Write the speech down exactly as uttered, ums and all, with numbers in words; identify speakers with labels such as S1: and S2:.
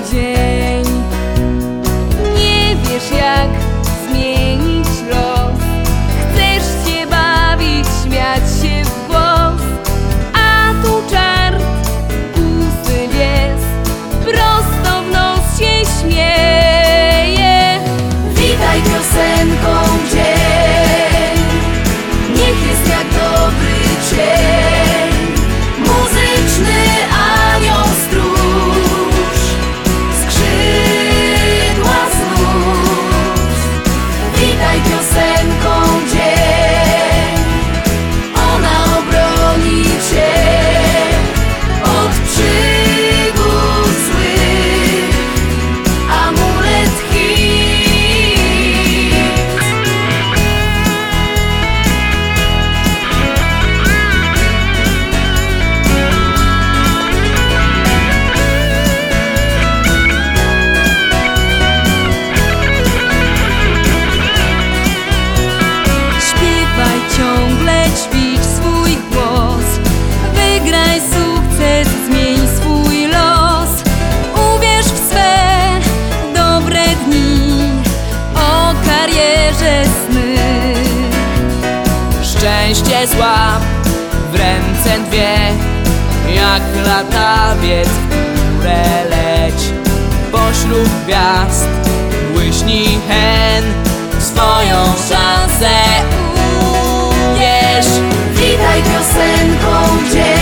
S1: dzień. Nie wiesz, jak zmienić los. Chcesz się bawić, śmiać się w głos, a tu czart pusty pies prosto w nos się śmieje. Witaj piosenką dzień, niech jest jak dobry cień. Muzyczny anioł stróż skrzydła znów. Witaj piosenką dzień, ona obroni cię od przygód złych. Amulet hit. Śpiewaj ciągle, ćwicz swój głos. Wygraj sukces, zmień swój los. Uwierz w swe dobre dni, o karierze sny.
S2: Szczęście złap w ręce dwie, jak latawiec w górę leć. Pośród gwiazd błyśnij hen, swoją szansę uwierz.
S1: Witaj piosenką dzień.